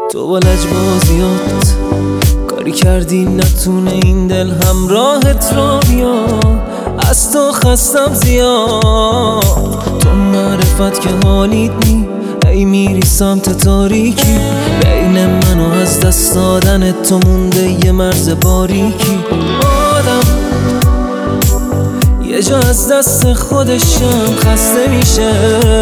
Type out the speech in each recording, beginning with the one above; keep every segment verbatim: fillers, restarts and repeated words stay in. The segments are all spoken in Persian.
تو با لجبازیات کاری کردی نتونه این دل همراهت را بیا. از تو خستم زیاد، تو معرفت که حالیت نی. ای میری سمت تاریکی، بین من و از دست دادن تو مونده یه مرز باریکی. آدم یه جا از دست خودشم خسته میشه،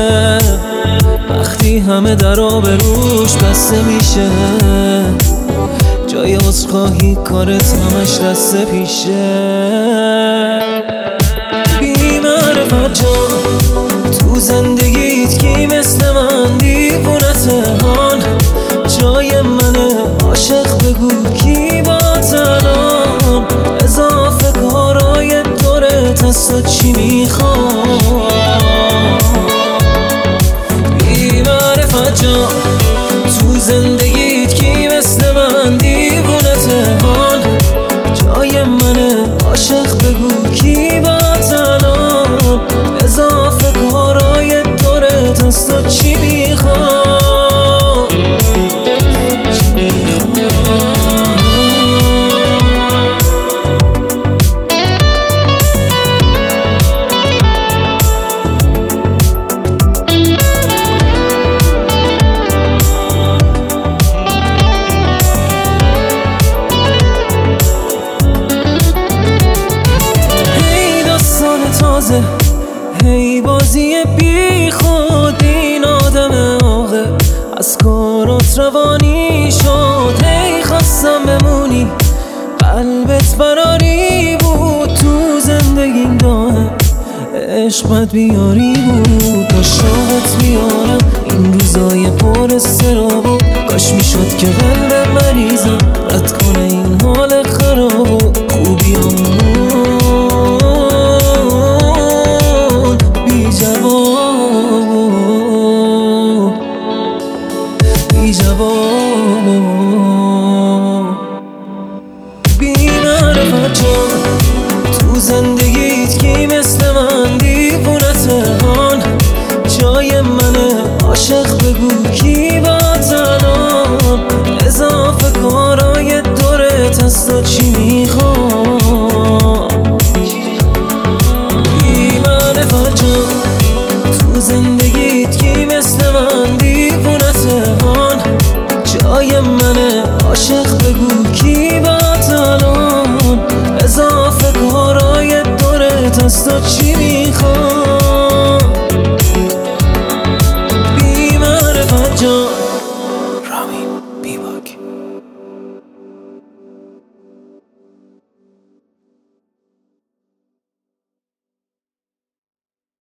وقتی همه درا به روش بسته میشه. جای عذرخواهی کارت همش دست پیشه. بی معرفت جان تو زندگیت کی مثل من دیوونته هان. جای منه عاشق بگو کی با تنام. اضافه کارای دورت از تو چی میخوام. بی معرفت جان تو زندگیت کی مثل من دیوونته هان. جای منه عاشق بگو کی با تنام. اضافه کارای دورت از تو چی میخوام. هی بازی بی خود این آدم آقه از کارات روانی شد. هی خواستم بمونی قلبت براری بود، تو زندگیم دائم عشقت بیاری بود. تا شاهت بیارم این روزای پر استرابو، کاش میشد که قلب مریضم رد کنه این حال خرابو. خوبیامون بی معرفت جان تو زندگیت کی مثل من دیوونته هان. جای منه عاشق بگو کی با تنام. اضافه کارای دورت از تو چی میخوام. بی معرفت جان تو زندگیت کی مثل من دیوونته هان. جای منه عاشق بگو کی با تنام. اضافه کارای دورت از تو چی میخوام.